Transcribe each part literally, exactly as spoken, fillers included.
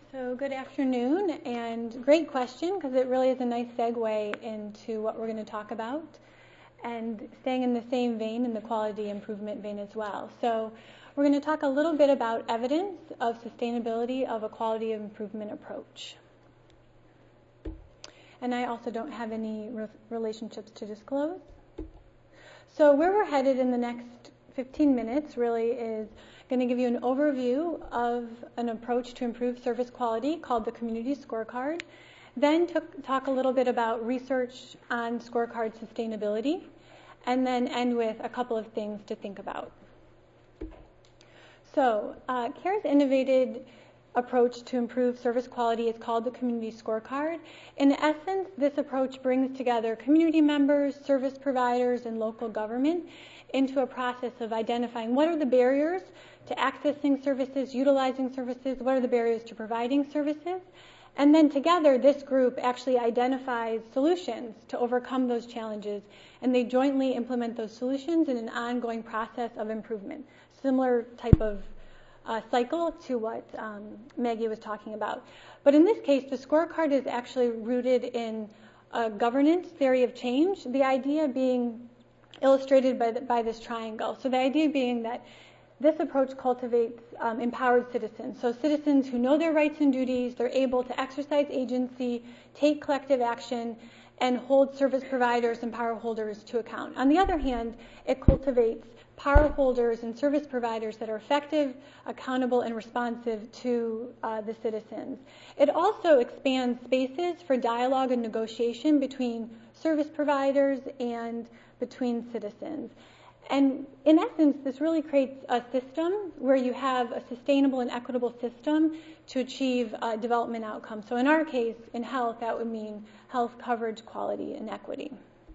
So good afternoon, and great question, because it really is a nice segue into what we're going to talk about, and staying in the same vein, in the quality improvement vein as well. So we're going to talk a little bit about evidence of sustainability of a quality improvement approach. And I also don't have any re- relationships to disclose. So where we're headed in the next fifteen minutes really is going to give you an overview of an approach to improve service quality called the Community Scorecard. Then to talk a little bit about research on scorecard sustainability, and then end with a couple of things to think about. So uh, CARE's innovated approach to improve service quality is called the Community Scorecard. In essence, this approach brings together community members, service providers, and local government into a process of identifying what are the barriers to accessing services, utilizing services, what are the barriers to providing services, and then together this group actually identifies solutions to overcome those challenges, and they jointly implement those solutions in an ongoing process of improvement. Similar type of uh, cycle to what um, Maggie was talking about. But in this case, the scorecard is actually rooted in a governance theory of change, the idea being illustrated by, the, by this triangle. So the idea being that this approach cultivates um, empowered citizens. So citizens who know their rights and duties, they're able to exercise agency, take collective action, and hold service providers and power holders to account. On the other hand, it cultivates power holders and service providers that are effective, accountable, and responsive to uh, the citizens. It also expands spaces for dialogue and negotiation between service providers and between citizens. And in essence, this really creates a system where you have a sustainable and equitable system to achieve uh, development outcomes. So in our case, in health, that would mean health coverage, quality, and equity.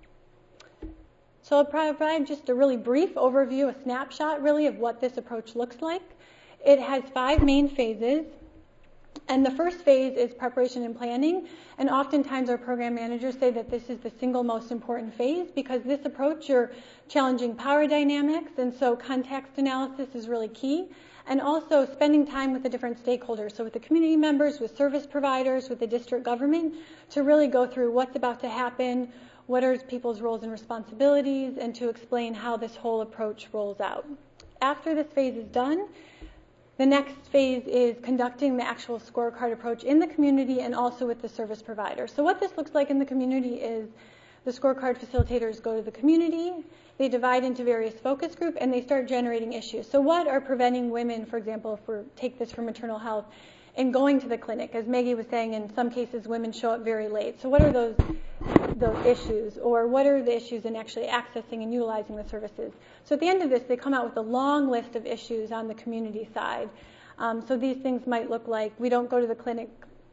So I'll provide just a really brief overview, a snapshot really of what this approach looks like. It has five main phases. And the first phase is preparation and planning. And oftentimes our program managers say that this is the single most important phase because this approach, you're challenging power dynamics, and so context analysis is really key. And also spending time with the different stakeholders, so with the community members, with service providers, with the district government, to really go through what's about to happen, what are people's roles and responsibilities, and to explain how this whole approach rolls out. After this phase is done, the next phase is conducting the actual scorecard approach in the community and also with the service provider. So what this looks like in the community is the scorecard facilitators go to the community, they divide into various focus groups, and they start generating issues. So what are preventing women, for example, if we take this for maternal health, in going to the clinic? As Maggie was saying, in some cases women show up very late. So what are those those issues, or what are the issues in actually accessing and utilizing the services? So at the end of this, they come out with a long list of issues on the community side. Um, so these things might look like we don't go to the clinic,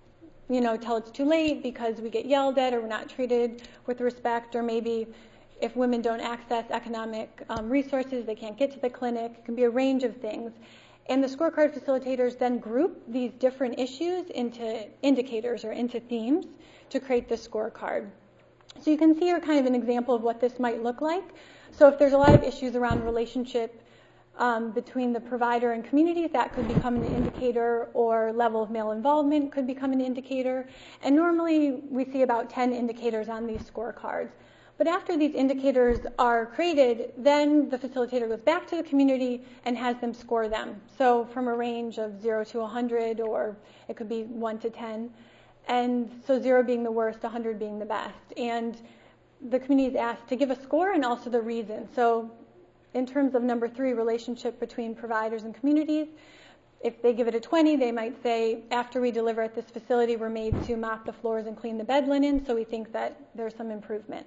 you know, till it's too late because we get yelled at or we're not treated with respect, or maybe if women don't access economic um, resources, they can't get to the clinic. It can be a range of things. And the scorecard facilitators then group these different issues into indicators or into themes to create the scorecard. So you can see here kind of an example of what this might look like. So if there's a lot of issues around relationship um, between the provider and community, that could become an indicator, or level of male involvement could become an indicator. And normally we see about ten indicators on these scorecards. But after these indicators are created, then the facilitator goes back to the community and has them score them. So from a range of zero to one hundred, or it could be one to ten. And so zero being the worst, one hundred being the best. And the community is asked to give a score and also the reason. So in terms of number three, relationship between providers and communities, if they give it a twenty, they might say, after we deliver at this facility, we're made to mop the floors and clean the bed linen, so we think that there's some improvement.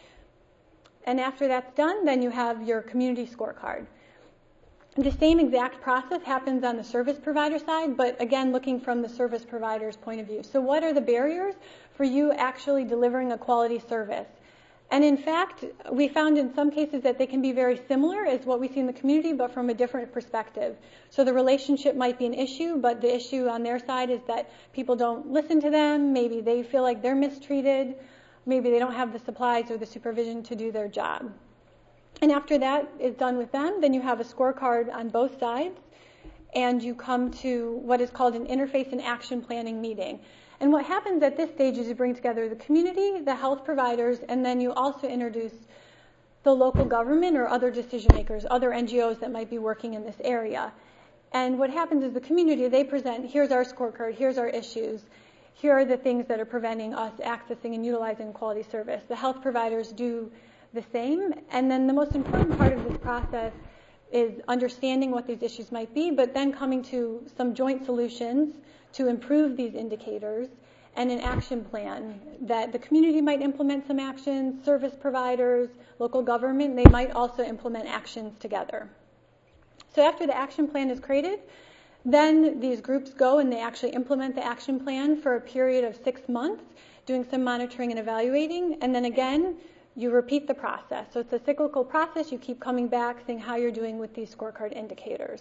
And after that's done, then you have your community scorecard. The same exact process happens on the service provider side, but again, looking from the service provider's point of view. So what are the barriers for you actually delivering a quality service? And in fact, we found in some cases that they can be very similar as what we see in the community, but from a different perspective. So the relationship might be an issue, but the issue on their side is that people don't listen to them. Maybe they feel like they're mistreated. Maybe they don't have the supplies or the supervision to do their job. And after that is done with them, then you have a scorecard on both sides. and you come to what is called an interface and action planning meeting. And what happens at this stage is you bring together the community, the health providers, and then you also introduce the local government or other decision makers, other N G Os that might be working in this area. And what happens is the community, they present, here's our scorecard, here's our issues, here are the things that are preventing us accessing and utilizing quality service. The health providers do the same, and then the most important part of this process is understanding what these issues might be, but then coming to some joint solutions to improve these indicators and an action plan that the community might implement some actions, service providers, local government, they might also implement actions together. So after the action plan is created, then these groups go and they actually implement the action plan for a period of six months, doing some monitoring and evaluating, and then again, you repeat the process. So it's a cyclical process. You keep coming back, seeing how you're doing with these scorecard indicators.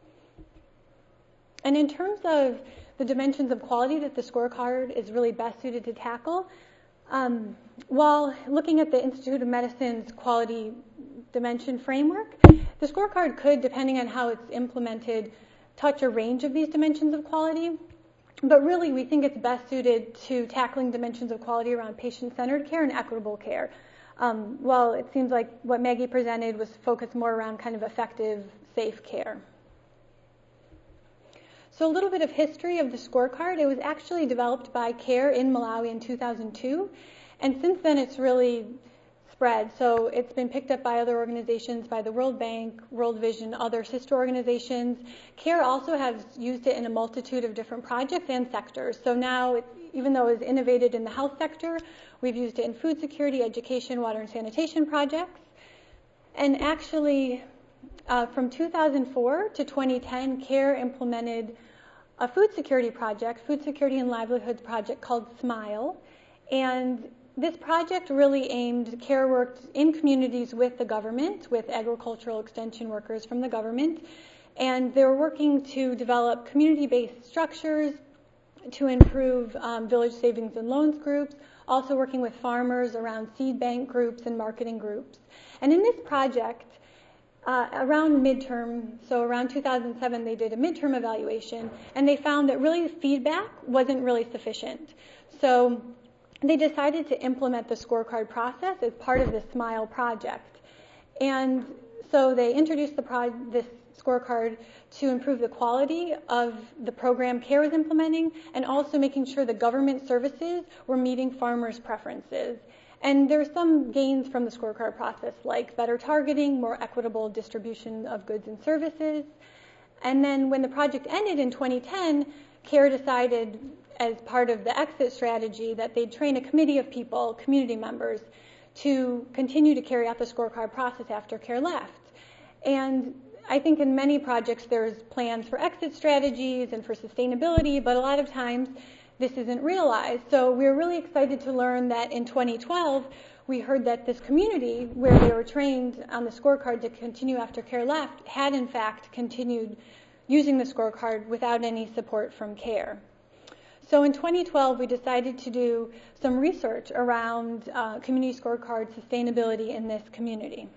And in terms of the dimensions of quality that the scorecard is really best suited to tackle, um, while looking at the Institute of Medicine's quality dimension framework, the scorecard could, depending on how it's implemented, touch a range of these dimensions of quality. But really, we think it's best suited to tackling dimensions of quality around patient-centered care and equitable care. Um, well, it seems like what Maggie presented was focused more around kind of effective, safe care. So a little bit of history of the scorecard. It was actually developed by CARE in Malawi in two thousand two, and since then it's really spread. So it's been picked up by other organizations, by the World Bank, World Vision, other sister organizations. CARE also has used it in a multitude of different projects and sectors. So now, it, even though it was innovated in the health sector, we've used it in food security, education, water and sanitation projects. And actually, uh, from two thousand four to twenty ten, CARE implemented a food security project, food security and livelihoods project called SMILE. And this project really aimed, CARE worked in communities with the government, with agricultural extension workers from the government, and they were working to develop community-based structures to improve um, village savings and loans groups, also working with farmers around seed bank groups and marketing groups. And in this project, uh, around midterm, so around two thousand seven, they did a midterm evaluation, and they found that really feedback wasn't really sufficient. So they decided to implement the scorecard process as part of the SMILE project. And so they introduced the pro- this scorecard to improve the quality of the program CARE was implementing and also making sure the government services were meeting farmers' preferences. And there's some gains from the scorecard process, like better targeting, more equitable distribution of goods and services. And then when the project ended in twenty ten, CARE decided, as part of the exit strategy, that they'd train a committee of people, community members, to continue to carry out the scorecard process after CARE left. And I think in many projects there's plans for exit strategies and for sustainability, but a lot of times this isn't realized. So we're really excited to learn that in twenty twelve, we heard that this community, where they were trained on the scorecard to continue after CARE left, had in fact continued using the scorecard without any support from CARE. So in twenty twelve, we decided to do some research around uh, community scorecard sustainability in this community.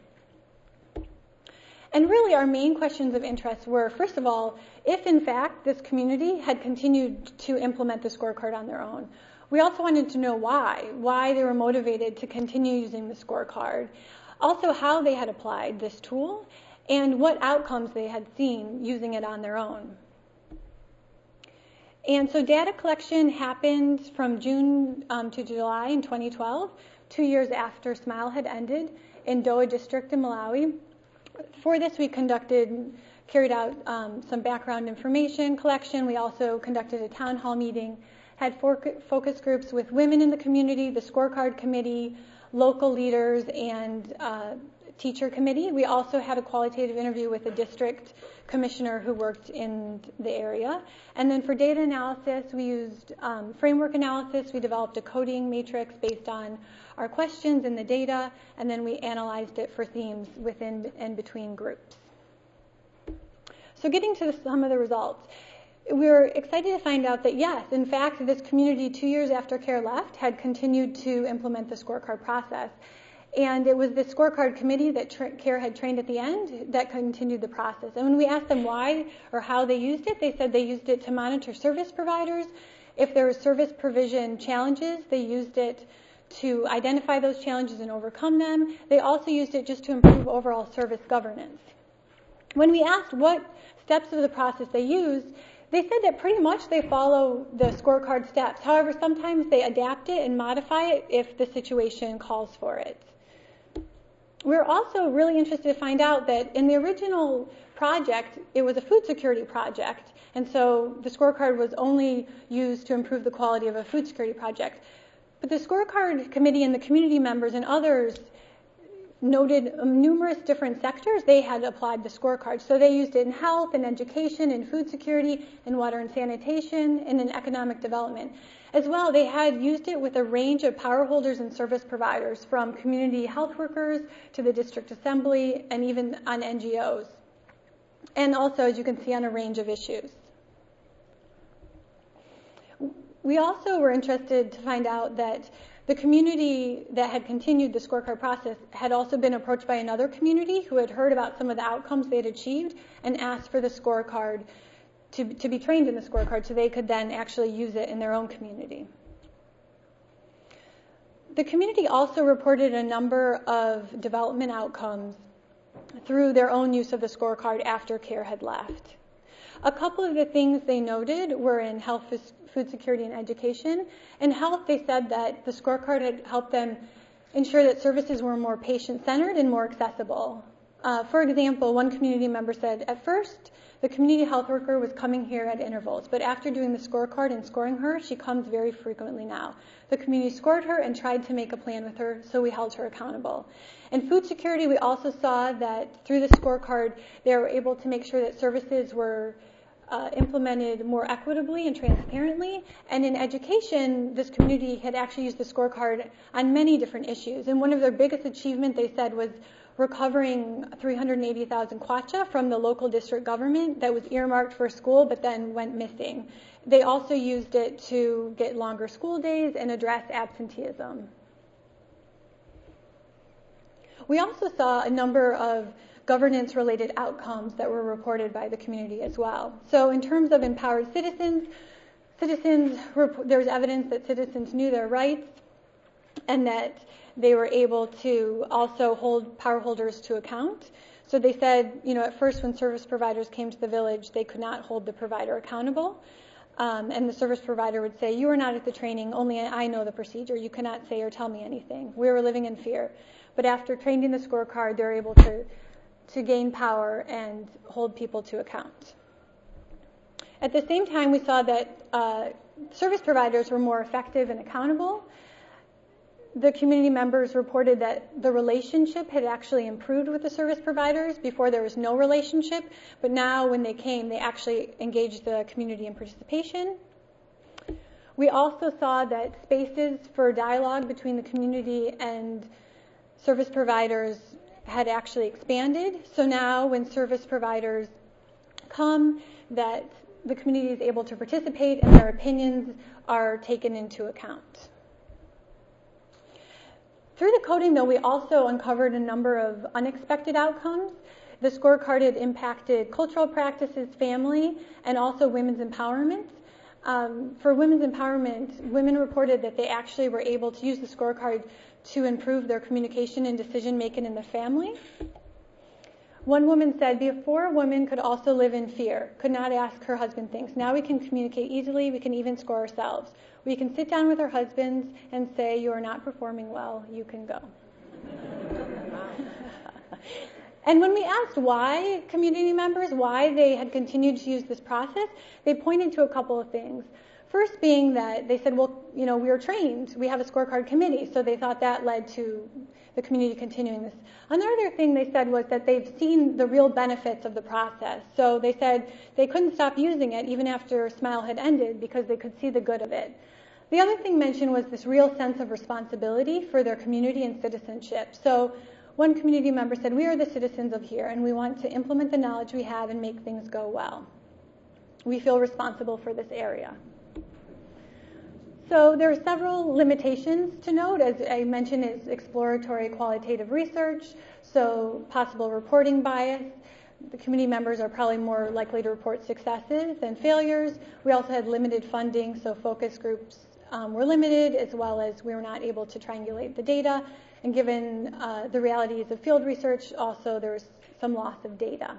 And really our main questions of interest were, first of all, if in fact this community had continued to implement the scorecard on their own. We also wanted to know why, why they were motivated to continue using the scorecard. Also how they had applied this tool and what outcomes they had seen using it on their own. And so data collection happened from June um, to July in twenty twelve, two years after SMILE had ended in Dowa District in Malawi. For this, we conducted, carried out um, some background information collection. We also conducted a town hall meeting, had four focus groups with women in the community, the scorecard committee, local leaders, and uh, teacher committee. We also had a qualitative interview with a district commissioner who worked in the area. And then for data analysis, we used um, framework analysis. We developed a coding matrix based on our questions and the data, and then we analyzed it for themes within and between groups. So getting to some of the results, we were excited to find out that yes, in fact, this community two years after CARE left had continued to implement the scorecard process. And it was the scorecard committee that tra- CARE had trained at the end that continued the process. And when we asked them why or how they used it, they said they used it to monitor service providers. If there were service provision challenges, they used it to identify those challenges and overcome them. They also used it just to improve overall service governance. When we asked what steps of the process they used, they said that pretty much they follow the scorecard steps. However, sometimes they adapt it and modify it if the situation calls for it. We're also really interested to find out that in the original project, it was a food security project, and so the scorecard was only used to improve the quality of a food security project. But the scorecard committee and the community members and others noted numerous different sectors they had applied the scorecard. So they used it in health and education and food security and water and sanitation and in economic development. As well, they had used it with a range of power holders and service providers, from community health workers to the district assembly and even on N G Os. And also, as you can see, on a range of issues. We also were interested to find out that the community that had continued the scorecard process had also been approached by another community who had heard about some of the outcomes they had achieved and asked for the scorecard to, to be trained in the scorecard so they could then actually use it in their own community. The community also reported a number of development outcomes through their own use of the scorecard after CARE had left. A couple of the things they noted were in health, food security, and education. In health, they said that the scorecard had helped them ensure that services were more patient-centered and more accessible. Uh, for example, one community member said, at first, the community health worker was coming here at intervals, but after doing the scorecard and scoring her, she comes very frequently now. The community scored her and tried to make a plan with her, so we held her accountable. In food security, we also saw that through the scorecard, they were able to make sure that services were uh, implemented more equitably and transparently. And in education, this community had actually used the scorecard on many different issues. And one of their biggest achievements, they said, was recovering three hundred eighty thousand kwacha from the local district government that was earmarked for school but then went missing. They also used it to get longer school days and address absenteeism. We also saw a number of governance-related outcomes that were reported by the community as well. So in terms of empowered citizens, citizens there was evidence that citizens knew their rights and that they were able to also hold power holders to account. So they said, you know, at first when service providers came to the village, they could not hold the provider accountable. Um, and the service provider would say, you are not at the training, only I know the procedure. You cannot say or tell me anything. We were living in fear. But after training the scorecard, they're able to, to gain power and hold people to account. At the same time, we saw that uh, service providers were more effective and accountable. The community members reported that the relationship had actually improved with the service providers. Before there was no relationship, but now when they came, they actually engaged the community in participation. We also saw that spaces for dialogue between the community and service providers had actually expanded. So now when service providers come, that the community is able to participate and their opinions are taken into account. Through the coding, though, we also uncovered a number of unexpected outcomes. The scorecard had impacted cultural practices, family, and also women's empowerment. Um, for women's empowerment, women reported that they actually were able to use the scorecard to improve their communication and decision-making in the family. One woman said, before, women could also live in fear, could not ask her husband things. Now we can communicate easily, we can even score ourselves. We can sit down with our husbands and say, you are not performing well, you can go. And when we asked why community members, why they had continued to use this process, they pointed to a couple of things. First being that they said, well, you know, we are trained. We have a scorecard committee. So they thought that led to the community continuing this. Another thing they said was that they've seen the real benefits of the process. So they said they couldn't stop using it even after SMILE had ended because they could see the good of it. The other thing mentioned was this real sense of responsibility for their community and citizenship. So one community member said, we are the citizens of here, and we want to implement the knowledge we have and make things go well. We feel responsible for this area. So there are several limitations to note. As I mentioned, it's exploratory qualitative research, so possible reporting bias. The community members are probably more likely to report successes than failures. We also had limited funding, so focus groups um, were limited, as well as we were not able to triangulate the data. And given uh, the realities of field research, also there was some loss of data.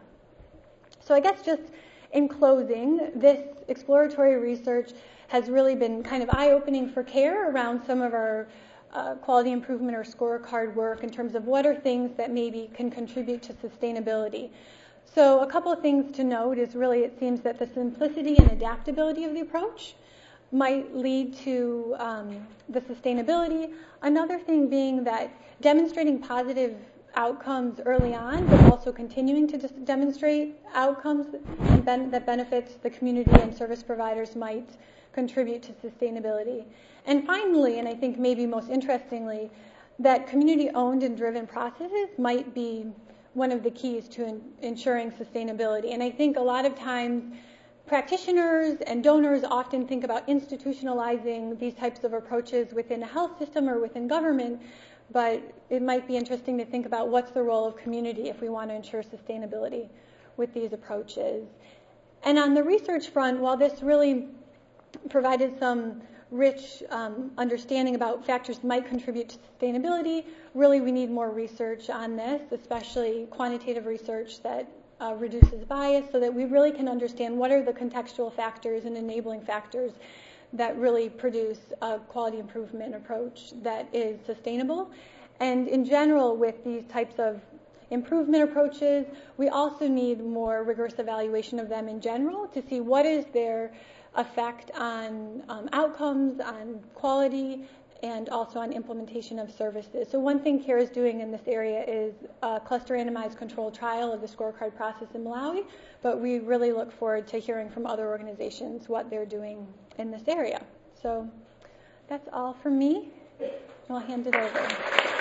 So I guess just in closing, this exploratory research has really been kind of eye-opening for CARE around some of our uh, quality improvement or scorecard work in terms of what are things that maybe can contribute to sustainability. So a couple of things to note is really it seems that the simplicity and adaptability of the approach might lead to um, the sustainability. Another thing being that demonstrating positive outcomes early on, but also continuing to just demonstrate outcomes and ben- that benefits the community and service providers might contribute to sustainability. And finally, and I think maybe most interestingly, that community-owned and driven processes might be one of the keys to in- ensuring sustainability. And I think a lot of times practitioners and donors often think about institutionalizing these types of approaches within a health system or within government, but it might be interesting to think about what's the role of community if we want to ensure sustainability with these approaches. And on the research front, while this really provided some rich um, understanding about factors that might contribute to sustainability, really we need more research on this, especially quantitative research that uh, reduces bias, so that we really can understand what are the contextual factors and enabling factors that really produce a quality improvement approach that is sustainable. And in general, with these types of improvement approaches, we also need more rigorous evaluation of them in general to see what is their effect on um, outcomes, on quality, and also on implementation of services. So one thing CARE is doing in this area is a cluster randomized controlled trial of the scorecard process in Malawi, but we really look forward to hearing from other organizations what they're doing in this area. So that's all from me. I'll hand it over.